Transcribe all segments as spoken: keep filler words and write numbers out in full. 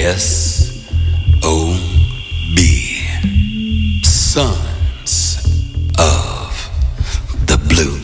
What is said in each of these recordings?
S O B, Sons of the Blues.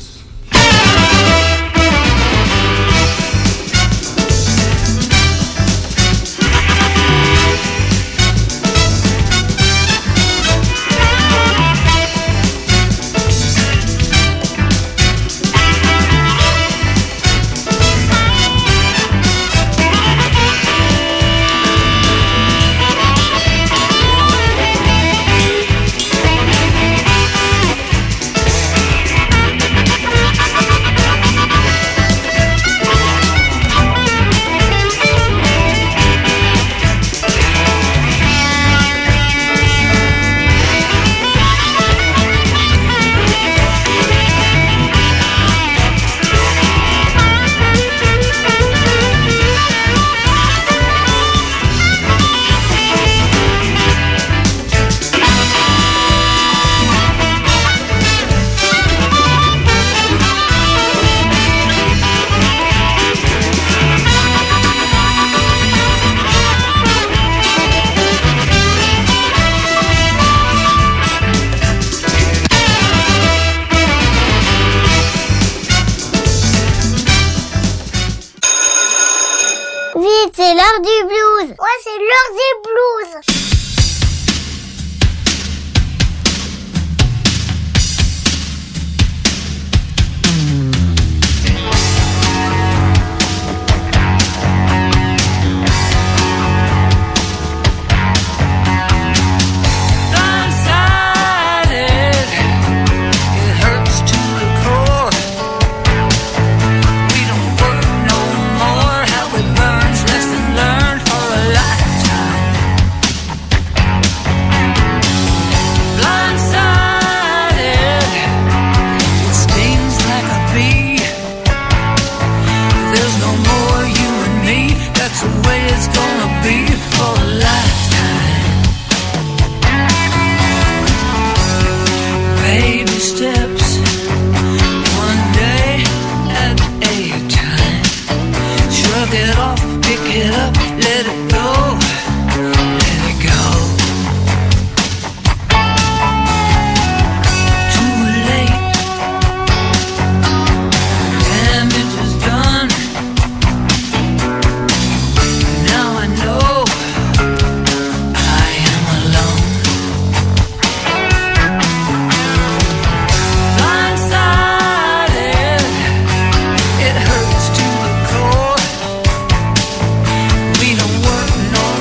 C'est l'heure du blues. Ouais, c'est l'heure des blues. We don't work no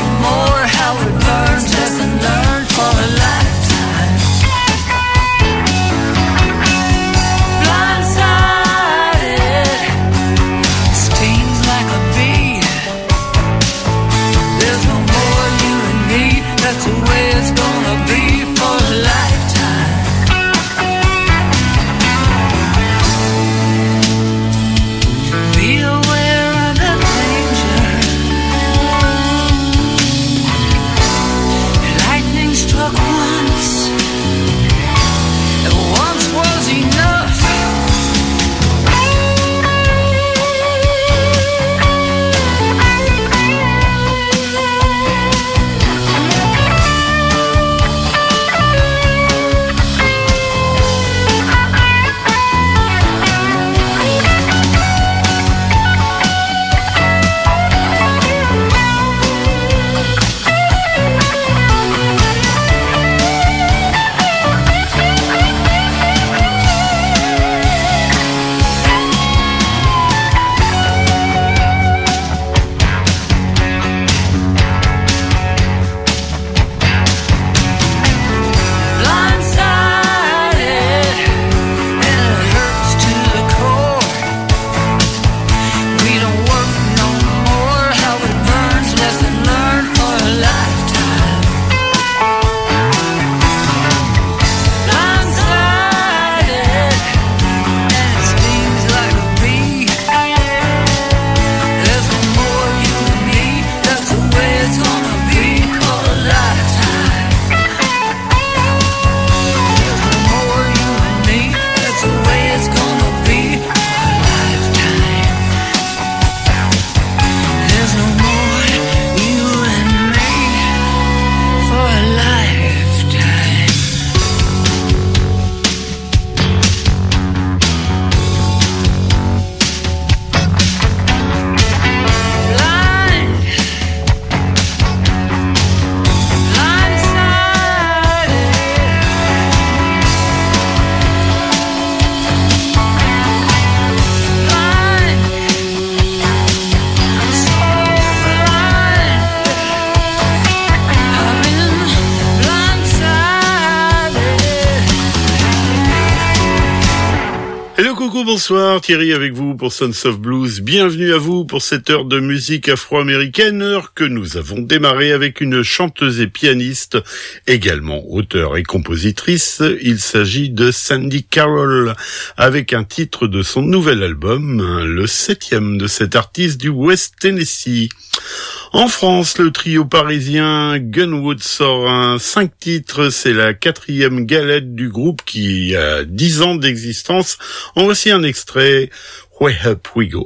Hello, coucou, bonsoir, Thierry avec vous pour Sons of Blues. Bienvenue à vous pour cette heure de musique afro-américaine, heure que nous avons démarré avec une chanteuse et pianiste, également auteure et compositrice. Il s'agit de Sandy Carroll, avec un titre de son nouvel album, le septième de cet artiste du West Tennessee. En France, le trio parisien Gunwood sort un cinq titres, c'est la quatrième galette du groupe qui a dix ans d'existence. En voici un extrait, Way Up We Go.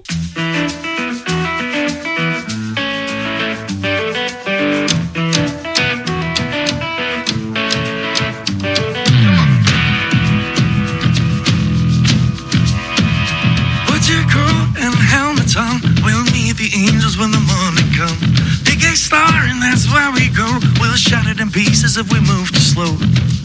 Put your coat and helmet on, we'll meet the angels when the morning comes. Big A star and that's where we go, we'll shatter it in pieces if we move too slow.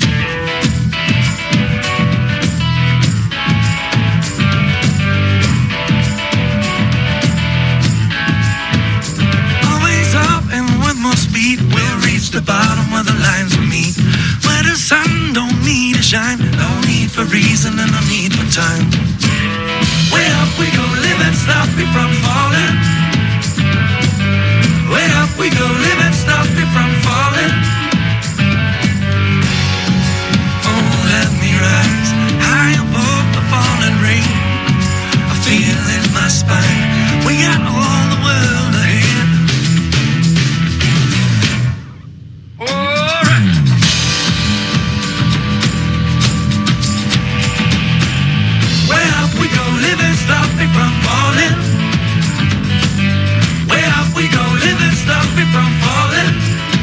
More speed, we'll reach the bottom where the lines will meet. Where the sun don't need to shine, no need for reason and no need for time. Way up we go, live and stop me from falling. Way up we go, live and stop me from falling. Oh, let me rise high above the falling rain. I feel in my spine, we got all the world ahead. Stop me from falling. Way up we go, live and stop me from falling.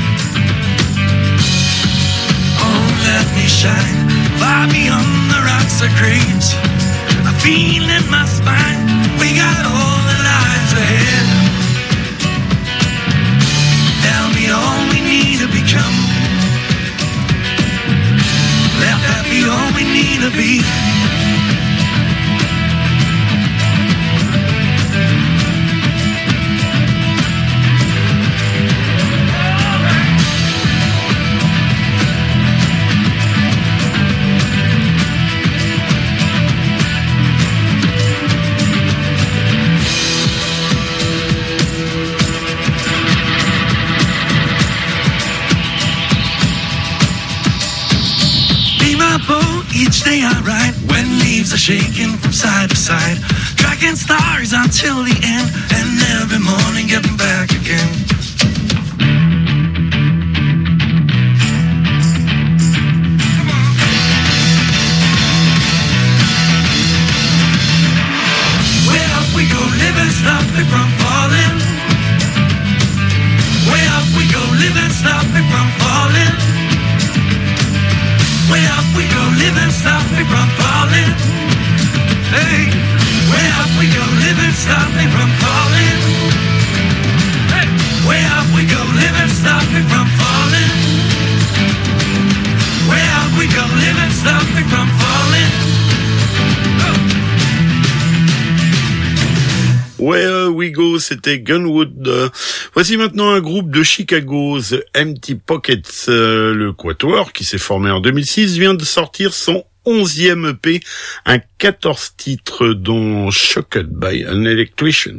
Oh, let me shine far beyond the rocks or graves. I feel in my spine, we got all the lives ahead. Tell me all we need to become. Let that be all we need to be. Each day I ride when leaves are shaking from side to side, tracking stars until the end, and every morning getting back again. Way up we go, live and stop me from falling. Way up we go, live and stop me from falling. Way up we go, live and stop me from falling. Hey, way up we go, live and stop me from falling. Hey, way up we go, live and stop me from falling. Way up we go, live and stop me from falling. Oh. Where We Go, c'était Gunwood. Voici maintenant un groupe de Chicago, The Empty Pockets. Euh, le Quatuor, qui s'est formé en deux mille six, vient de sortir son onzième E P, un quatorze titres dont Shocked by an Electrician.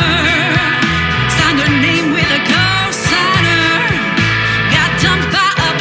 Signed her name with a co-signer. Got dumped by a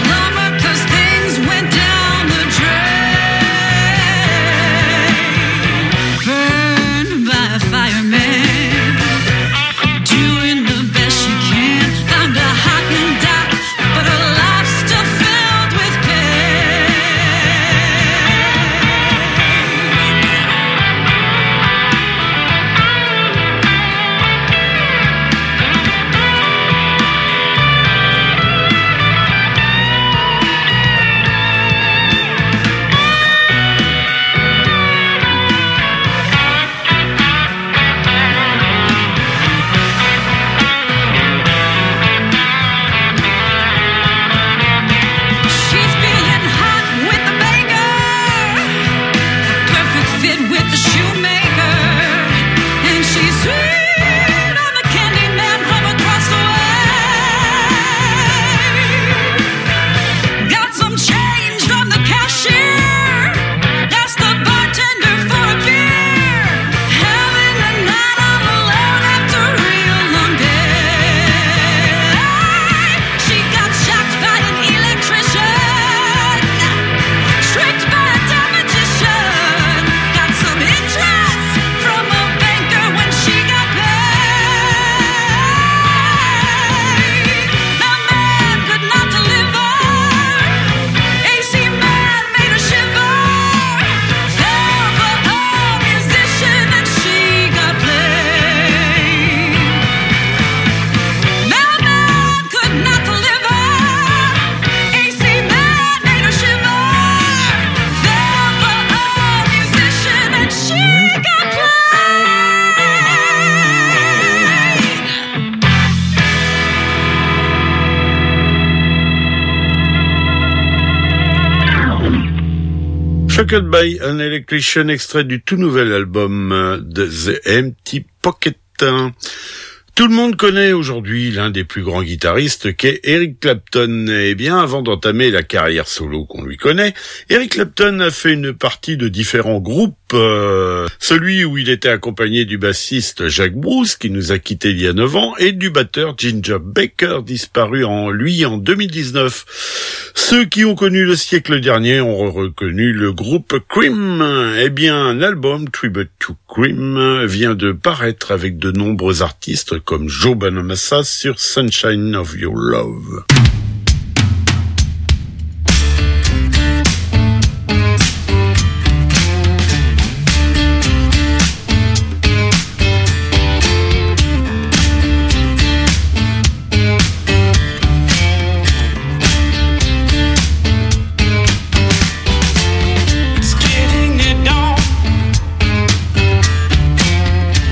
Shocked by an Electrician, extrait du tout nouvel album de The Empty Pocket. Tout le monde connaît aujourd'hui l'un des plus grands guitaristes qu'est Eric Clapton. Eh bien, avant d'entamer la carrière solo qu'on lui connaît, Eric Clapton a fait une partie de différents groupes. Euh, celui où il était accompagné du bassiste Jack Bruce, qui nous a quittés il y a neuf ans, et du batteur Ginger Baker, disparu en lui en deux mille dix-neuf. Ceux qui ont connu le siècle dernier ont reconnu le groupe Cream. Eh bien, l'album Tribute to Cream vient de paraître avec de nombreux artistes comme Joe Bonamassa sur Sunshine of Your Love.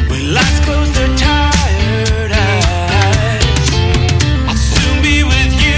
Close their tired eyes. I'll soon be with you.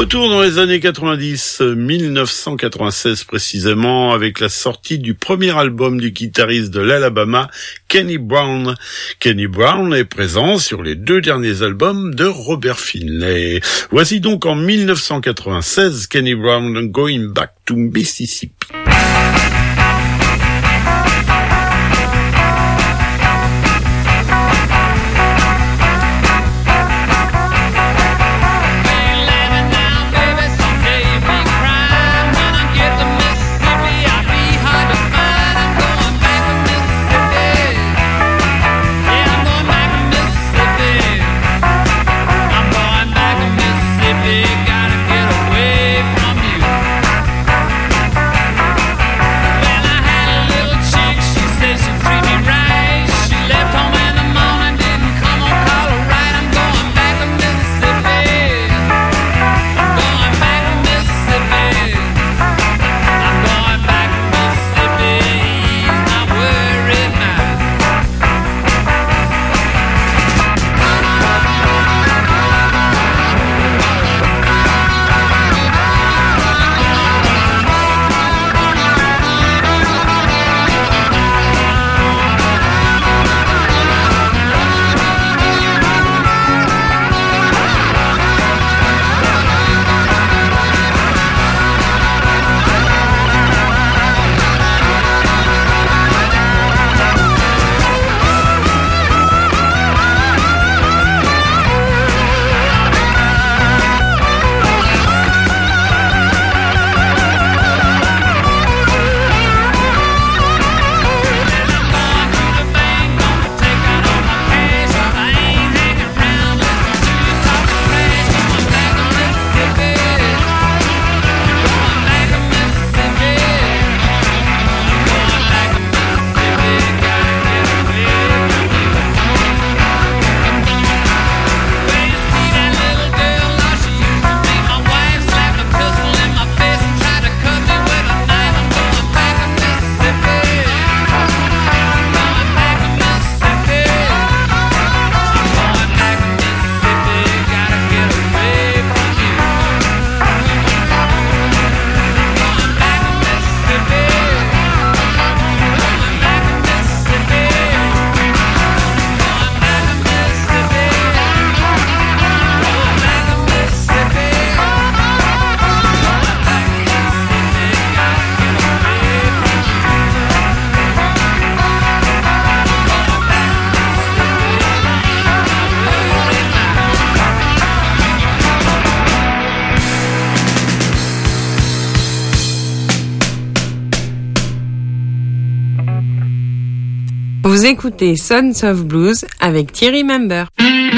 Retour dans les années quatre-vingt-dix, mille neuf cent quatre-vingt-seize précisément, avec la sortie du premier album du guitariste de l'Alabama, Kenny Brown. Kenny Brown est présent sur les deux derniers albums de Robert Finlay. Voici donc en mille neuf cent quatre-vingt-seize, Kenny Brown, Going Back to Mississippi. Vous écoutez Sons of Blues avec Thierry Member.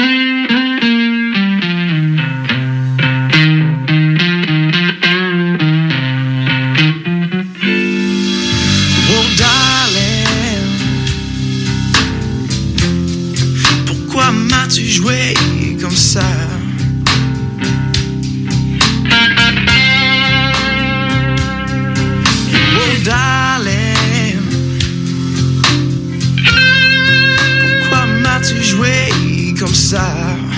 Oh darling, pourquoi m'as-tu joué comme ça? Oh darling, pourquoi m'as-tu joué comme ça?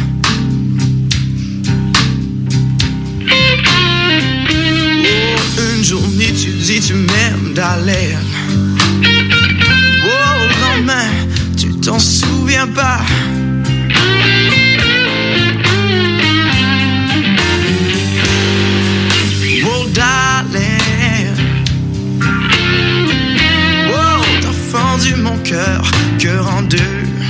Oh, une journée tu dis tu m'aimes, darling. Oh, le lendemain, tu t'en souviens pas. Oh, darling. Oh, t'as fendu mon cœur, cœur en deux.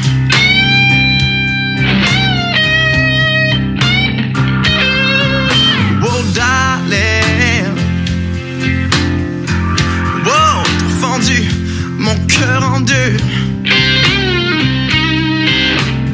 Oh, darling. Oh, t'as fendu mon cœur en deux.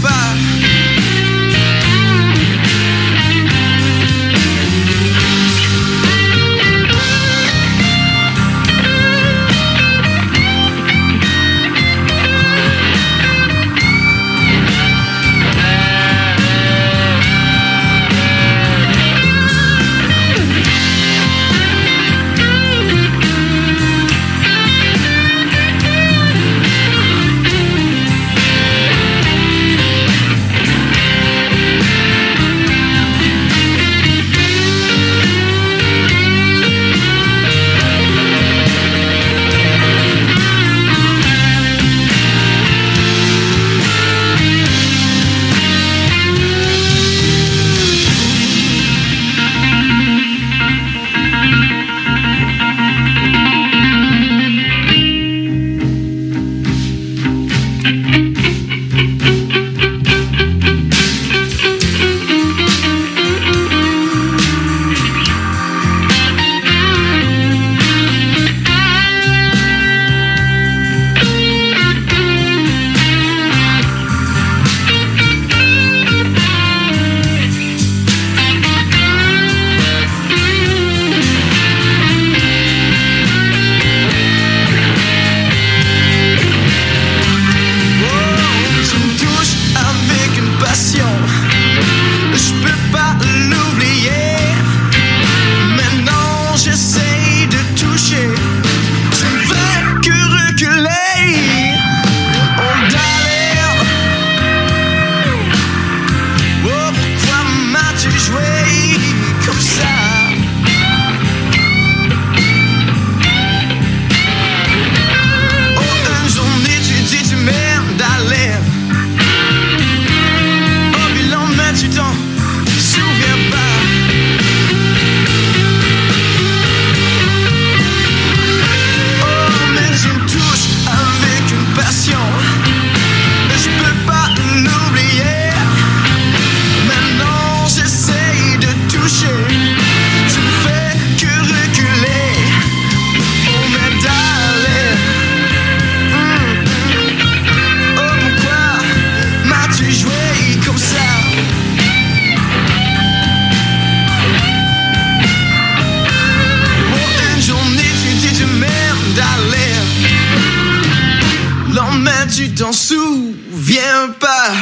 pas. Tu t'en souviens pas.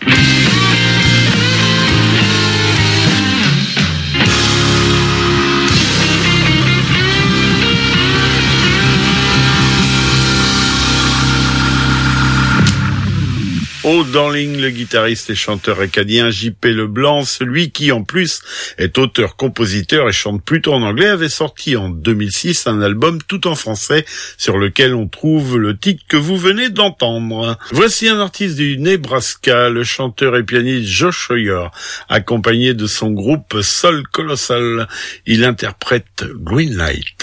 Oh Darling, le guitariste et chanteur acadien J P Leblanc, celui qui en plus est auteur, compositeur et chante plutôt en anglais, avait sorti en deux mille six un album tout en français sur lequel on trouve le titre que vous venez d'entendre. Voici un artiste du Nebraska, le chanteur et pianiste Josh Hoyer, accompagné de son groupe Soul Colossal. Il interprète Green Light.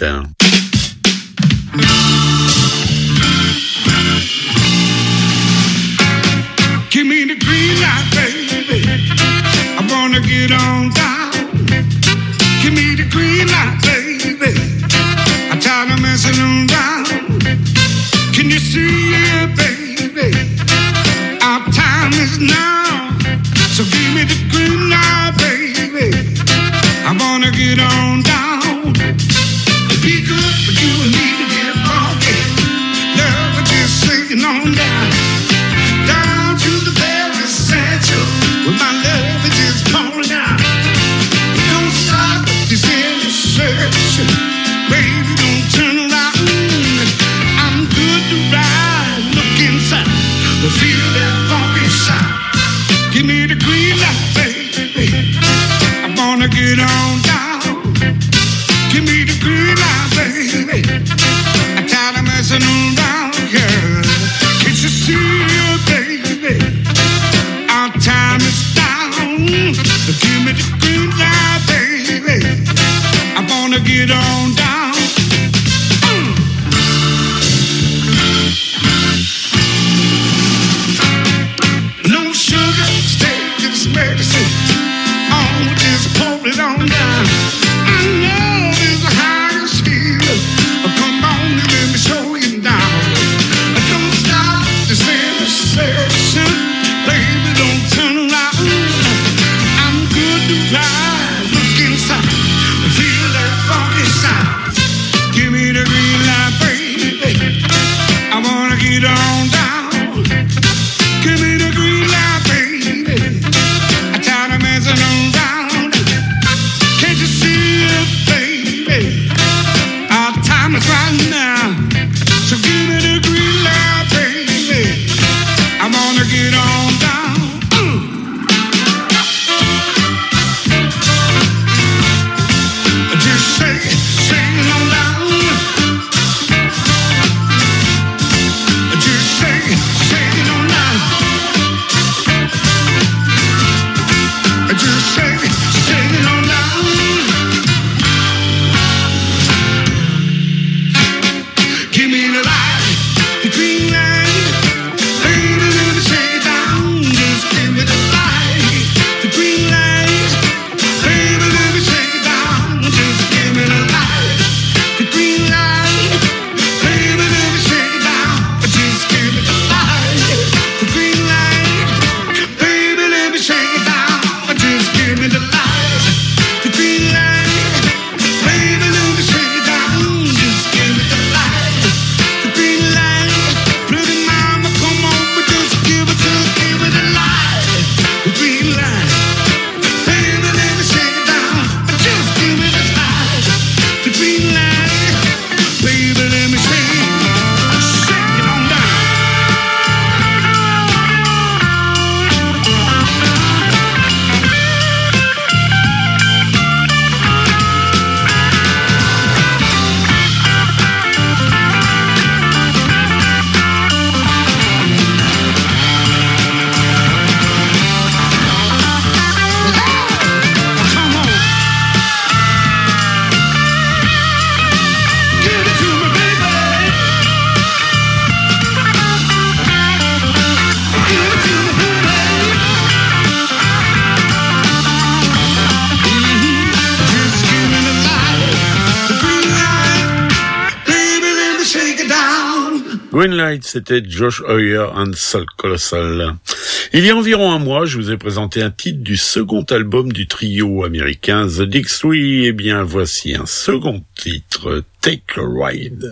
Give me the green light, baby. I wanna get on down. Give me the green light, baby. I'm tired of messing around. Can you see it, baby? Our time is now. So give me the green light, baby. I wanna get on down. Be good for you and me to get funky. Love, just singing on down. Down to the very center, where my love is just pouring out. Don't stop this intersection, baby, don't turn around. I'm good to ride, look inside, but feel that funky sound. Give me the green light, baby, I wanna get on down. Give me the green light, baby, I'm tired of messing around, girl. Can't you see it, baby? Our time is down. Give me the green light, baby. I wanna get on down. Mm. No sugar, stay to this medicine. On with this, pour it on down. I know there's a higher feeling. Come on and let me show you down. Don't stop this intersection, baby, don't light, look inside, feel that funky sound. Give me the green light, baby. I wanna get on down. Give me the green light, baby. I'm tired of messing around. Can't you see it, baby? Our time is right now. So give me the green light, baby. I wanna get on down. Mm. Just say, say it on down. Just say, say it on down. Just say, say it on down. Give me the light, the green light. Baby, let me say it down. Just give me the light, the green light. Baby, let me say it down. Just give me the light, the green light. Baby, let me say it down. Just give me the light, the green light. Baby, let me say it down. Just give me the light, the green light. Baby, let me say it down. Just give me the light, the green light. Pretty mama, come on, but just give it to, give me the light, the green light. Baby, let me say it down. Just give me the light, the green light. Baby, let me say it. Shake it on down. Come on. Give it to me, baby. Give it to me, baby. Mhm. Just give me the light, the green light. Baby, let me shake it down. Green Light, c'était Josh Hoyer and Soul Colossal. Il y a environ un mois, je vous ai présenté un titre du second album du trio américain The Dix Three. Eh bien, voici un second titre, Take a Ride.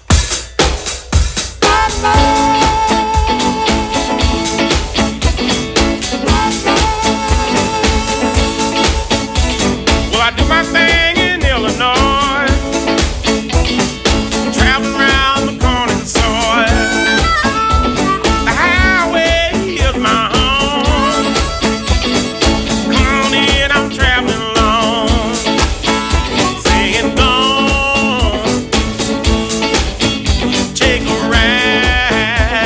Well, I do my thing in Illinois, traveling around the corner of the soil. The highway is my home. Come on in, I'm traveling along, saying gone, take a ride.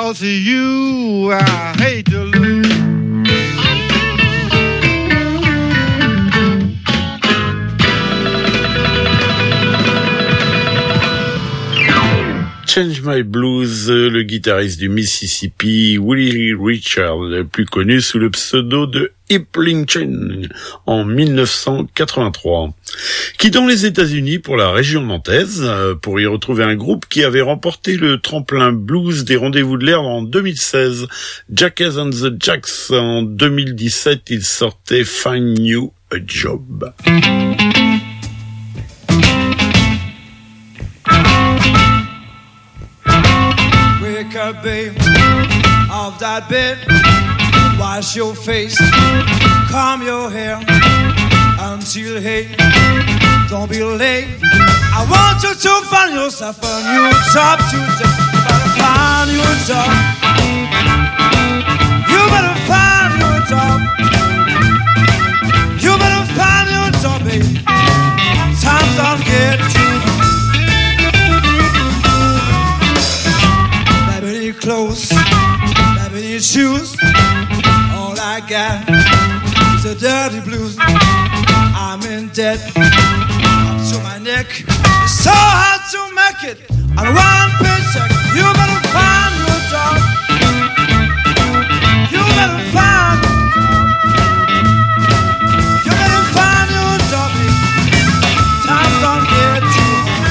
'cause of you I hate to lose. Change My Blues, le guitariste du Mississippi, Willie Richard, plus connu sous le pseudo de Hip Lincoln, en dix-neuf cent quatre-vingt-trois. Quittant les États-Unis pour la région nantaise, pour y retrouver un groupe qui avait remporté le tremplin blues des Rendez-vous de l'air en deux mille seize. Jackass and the Jacks, en deux mille dix-sept, il sortait Find You a Job. Wake up, babe, off that bed. Wash your face, comb your hair until hey, don't be late. I want you to find yourself a new job today. You better find you a job. You better find you a job. You better find you a job, babe. Times don't get too hard. Clothes, never need shoes. All I got is the dirty blues. I'm in debt up to my neck. It's so hard to make it on one paycheck. You better find your job. You better find. You better find your job. Times don't get too hard.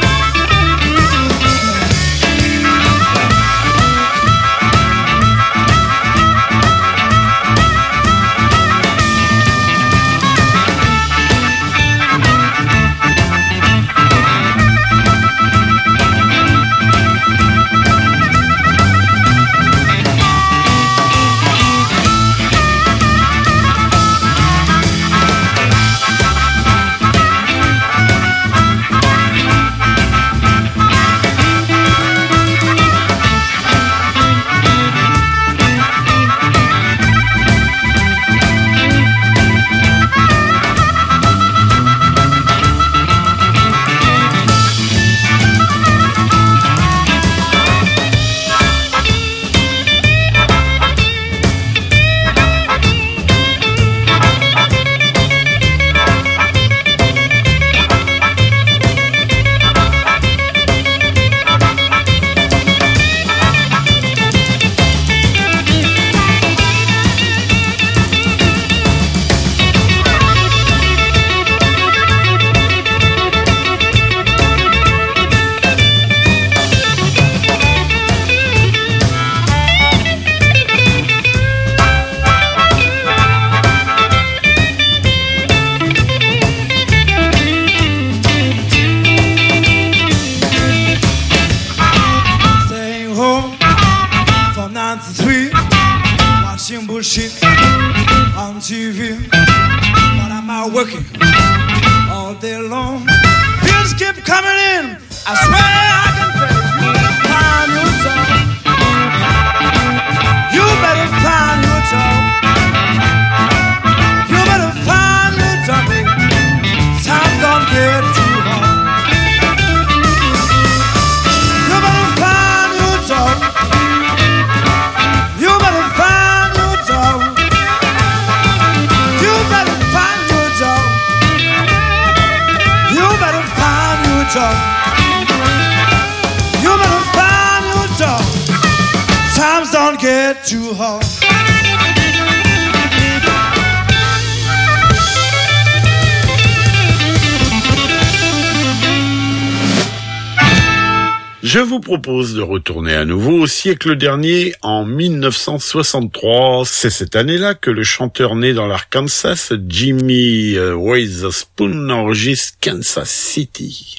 Je vous propose de retourner à nouveau au siècle dernier, en dix-neuf cent soixante-trois. C'est cette année-là que le chanteur né dans l'Arkansas, Jimmy Witherspoon, enregistre Kansas City.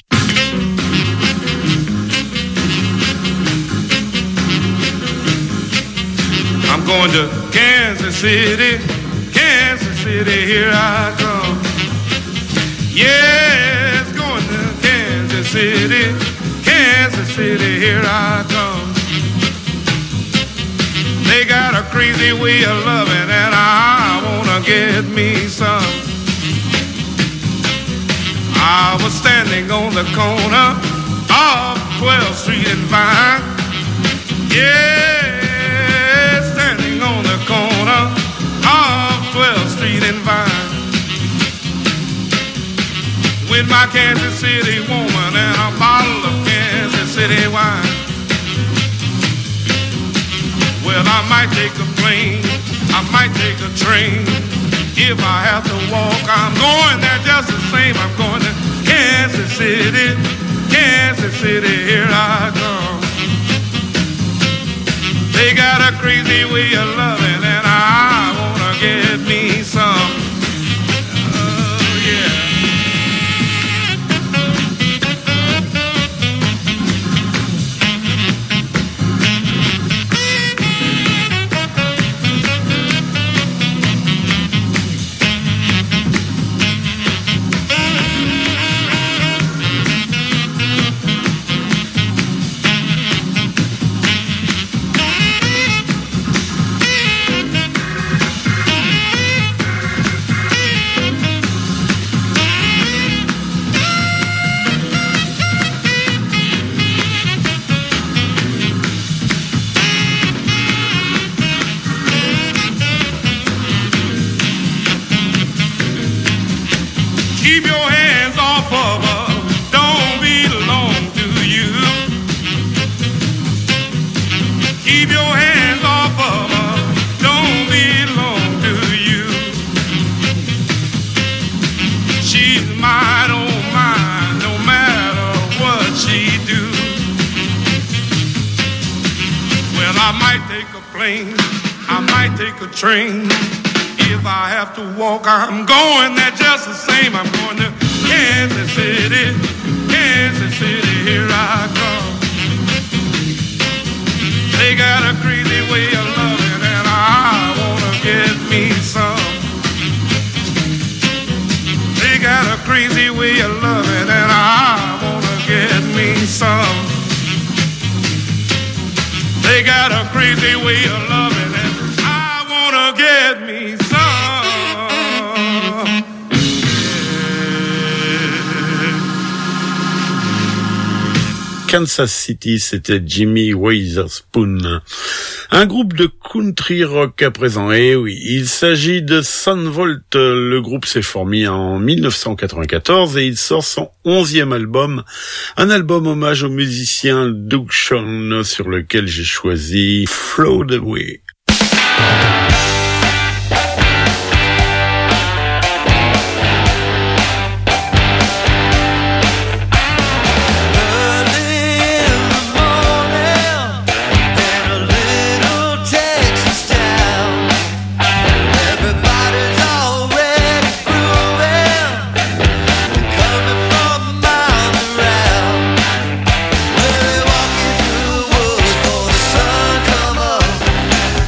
I'm going to Kansas City, Kansas City, here I come. Yes, going to Kansas City, Kansas City, here I come. They got a crazy way of loving and I wanna get me some. I was standing on the corner of twelfth Street and Vine. Yeah. Here's my Kansas City woman and a bottle of Kansas City wine. Well, I might take a plane, I might take a train. If I have to walk, I'm going there just the same. I'm going to Kansas City, Kansas City, here I come. They got a crazy way of loving and I wanna get me some. Oh, yeah. Keep your hands off of her, don't belong to you. Keep your hands off of her, don't belong to you. She's mine, oh mine, no matter what she do. Well, I might take a plane, I might take a train. If I have to walk, I'm going there just the same. I'm going to Kansas City, Kansas City, here I come. They got a crazy way of loving and I wanna get me some. They got a crazy way of loving and I wanna get me some. They got a crazy way of loving and I wanna get me some. Kansas City, c'était Jimmy Witherspoon. Un groupe de country rock à présent. Et oui, il s'agit de Sunvolt. Le groupe s'est formé en dix-neuf cent quatre-vingt-quatorze et il sort son onzième album. Un album hommage au musicien Doug Shawn sur lequel j'ai choisi Float Away. Sun come up.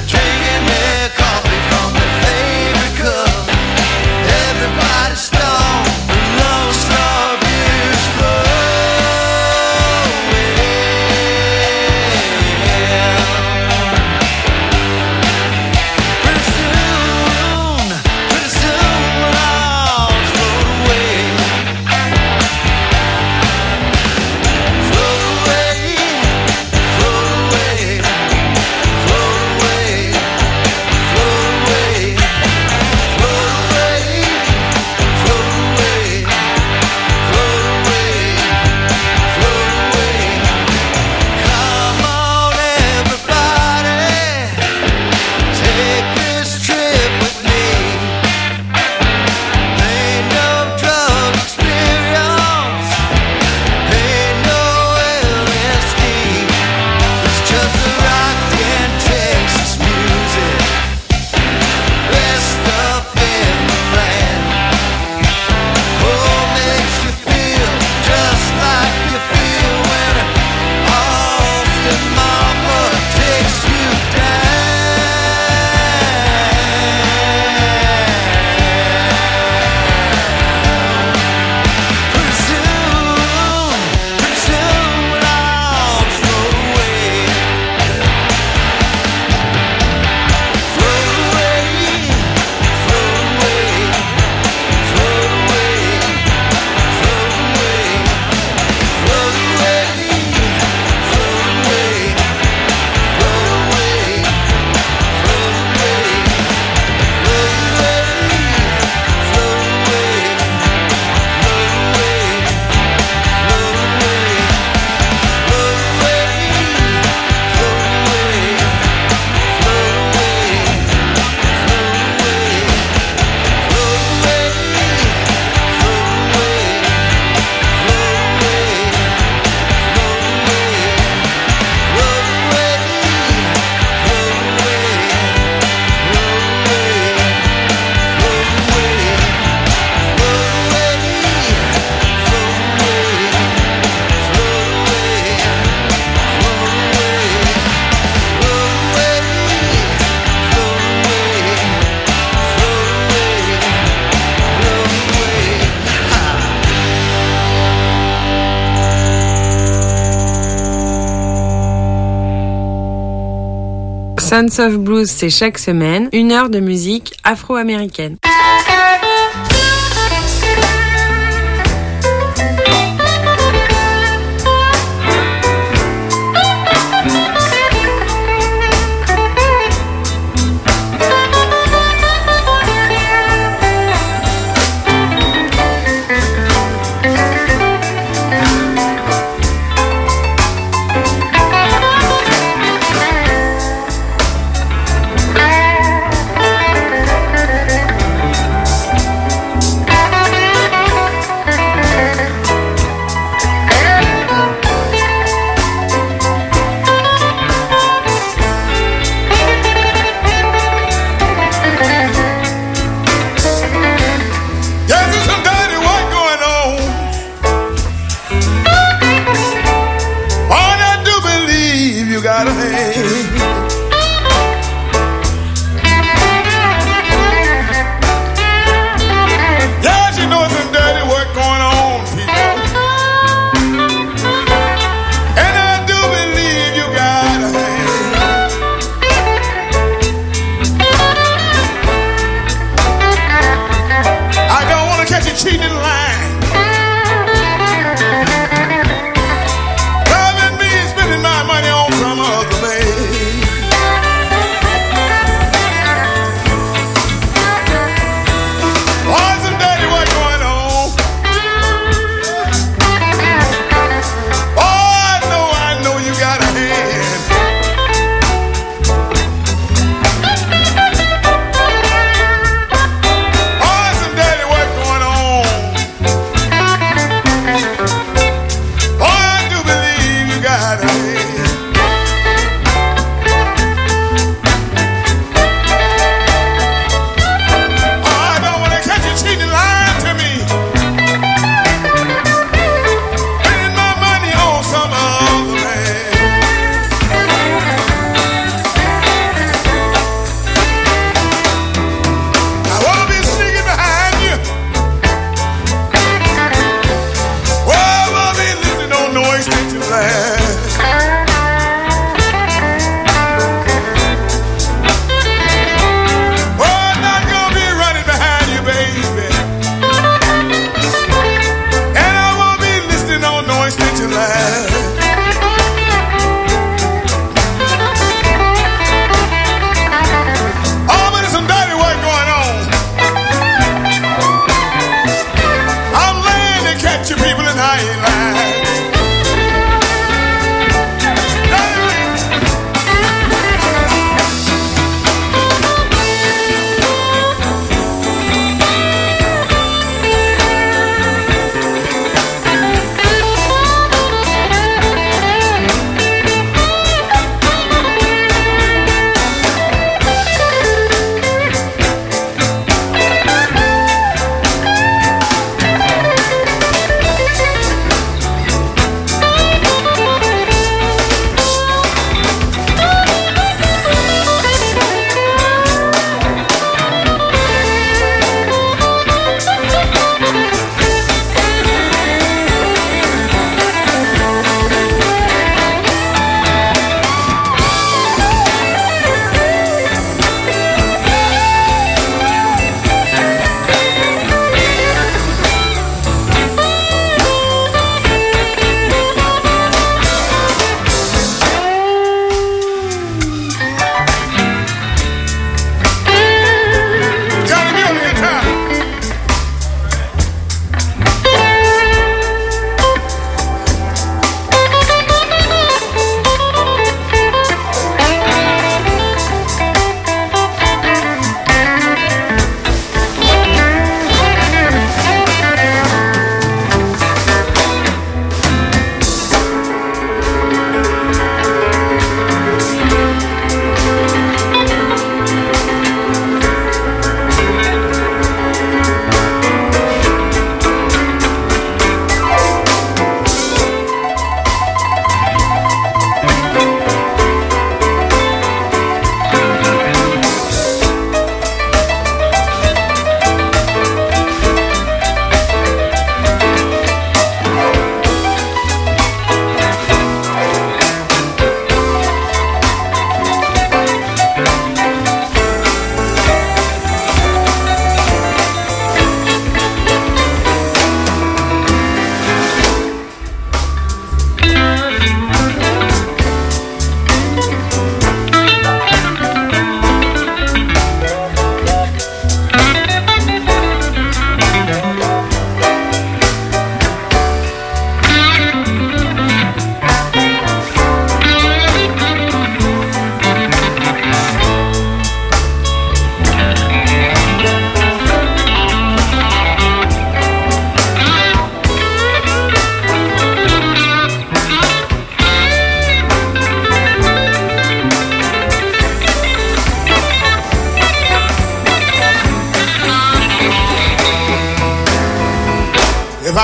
Sons of Blues, c'est chaque semaine, une heure de musique afro-américaine.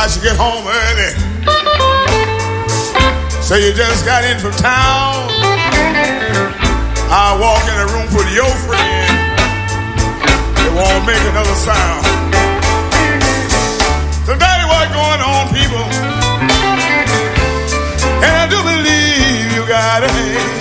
about you get home early. Say you just got in from town. I walk in a room with your friend. It won't make another sound. So daddy, what's going on, people? And I do believe you got a hand.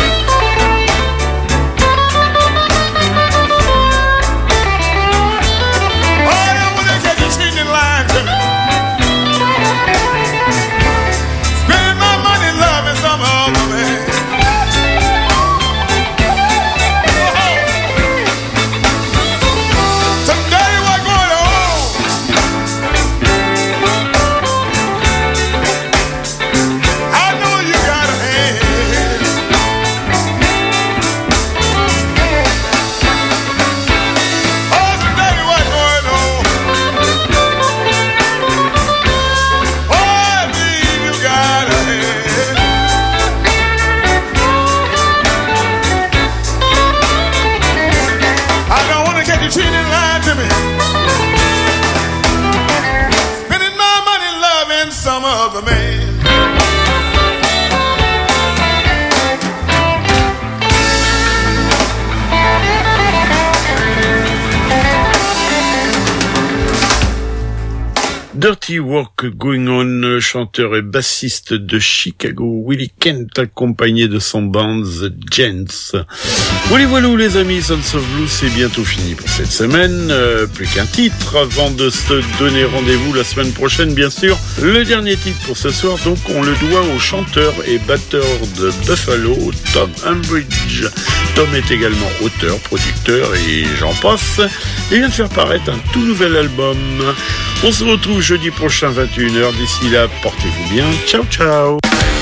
Dirty Work Going On, chanteur et bassiste de Chicago, Willie Kent, accompagné de son band The Gents. Voilà, voilà les amis, Sons of Blues, c'est bientôt fini pour cette semaine. Euh, plus qu'un titre avant de se donner rendez-vous la semaine prochaine, bien sûr. Le dernier titre pour ce soir, donc, on le doit au chanteur et batteur de Buffalo, Tom Umbridge. Tom est également auteur, producteur et j'en passe. Il vient de faire paraître un tout nouvel album. On se retrouve jeudi prochain, vingt et une heures. D'ici là, portez-vous bien. Ciao, ciao.